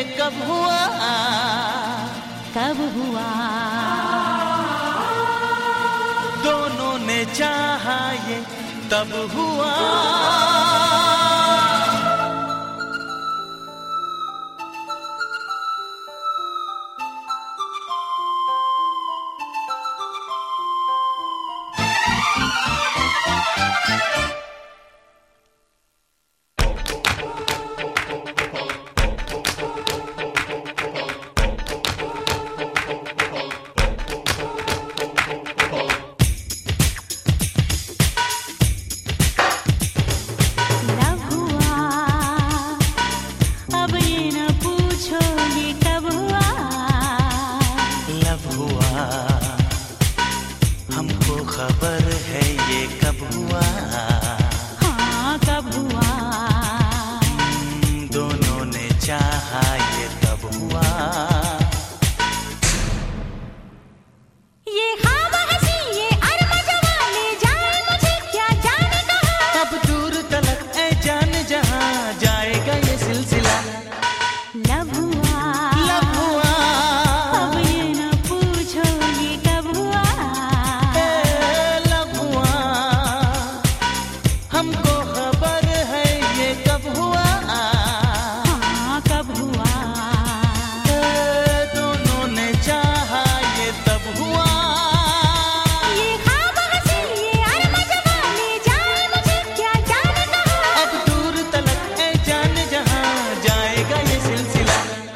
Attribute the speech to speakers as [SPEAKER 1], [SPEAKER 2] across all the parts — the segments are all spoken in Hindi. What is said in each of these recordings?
[SPEAKER 1] कब हुआ,
[SPEAKER 2] कब हुआ,
[SPEAKER 1] दोनों ने चाहा ये तब हुआ। हमको खबर है ये कब हुआ,
[SPEAKER 2] हाँ कब हुआ,
[SPEAKER 1] दोनों ने चाहा ये तब हुआ।
[SPEAKER 2] ये ख्वाब हंसी ये अरम जवां ले जाए मुझे क्या जाने कहाँ।
[SPEAKER 1] अब दूर तलक ऐ जान जहाँ जाएगा ये सिलसिला।
[SPEAKER 2] लब हुआ,
[SPEAKER 1] लब हुआ,
[SPEAKER 2] अब ये न पूछो ये कब हुआ,
[SPEAKER 1] लब हुआ, हमको खबर है ये कब हुआ,
[SPEAKER 2] हाँ कब हुआ,
[SPEAKER 1] दोनों ने चाहा ये तब हुआ।
[SPEAKER 2] ये ख्वाब हंसी ये अरम जवां ले जाए मुझे क्या जाने कहाँ।
[SPEAKER 1] अब दूर तलक ऐ जान जहाँ जाएगा ये सिलसिला।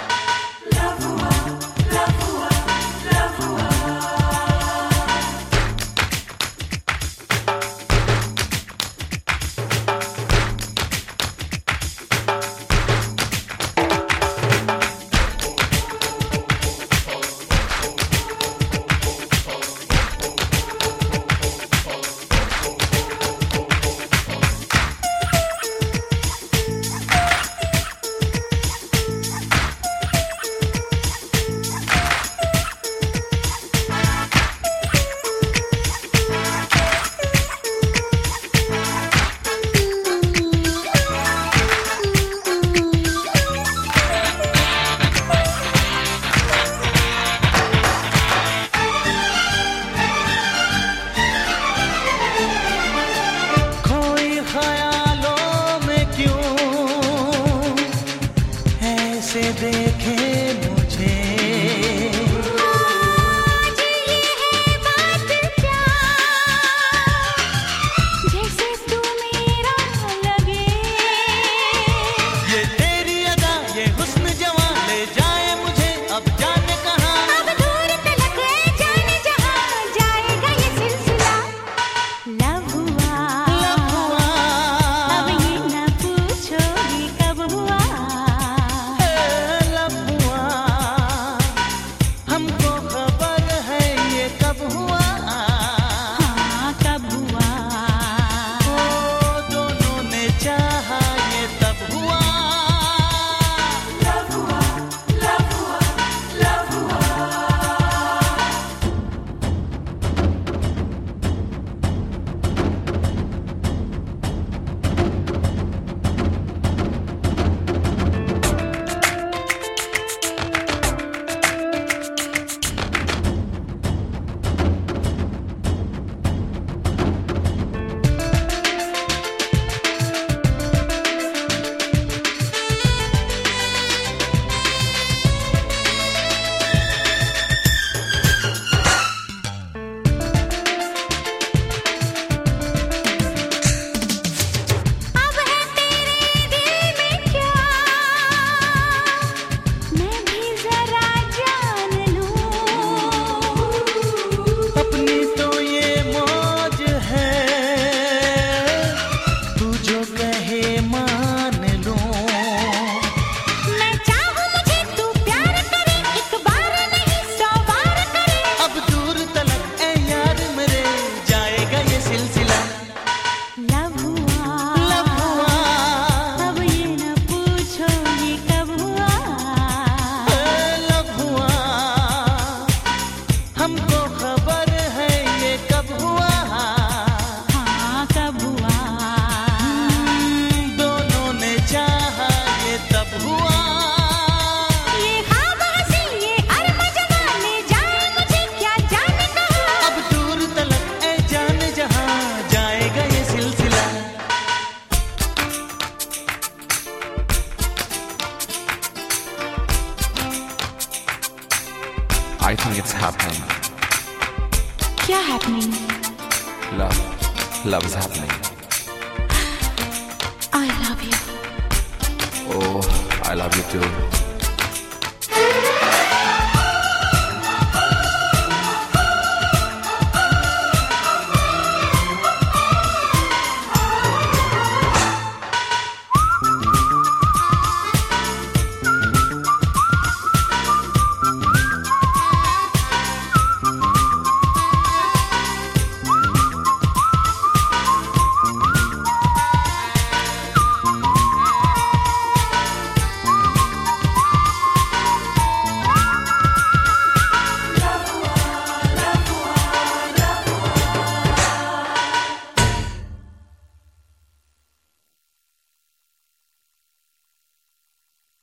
[SPEAKER 1] ख्यालों में क्यों ऐसे देखे मुझे,
[SPEAKER 2] आज ये है बात क्या जैसे तू मेरा लगे।
[SPEAKER 1] ये तेरी अदा ये हुस्न जवां ले जाए मुझे अब जाने कहाँ।
[SPEAKER 2] अब दूर तलक है जाने जहाँ जाएगा ये सिलसिला। लब हुआ,
[SPEAKER 1] लब हुआ,
[SPEAKER 2] अब ये न पूछो ये कब हुआ,
[SPEAKER 1] लब
[SPEAKER 3] I think it's happening.
[SPEAKER 2] क्या happening?
[SPEAKER 3] Love is happening.
[SPEAKER 2] I love you.
[SPEAKER 3] Oh, I love you too.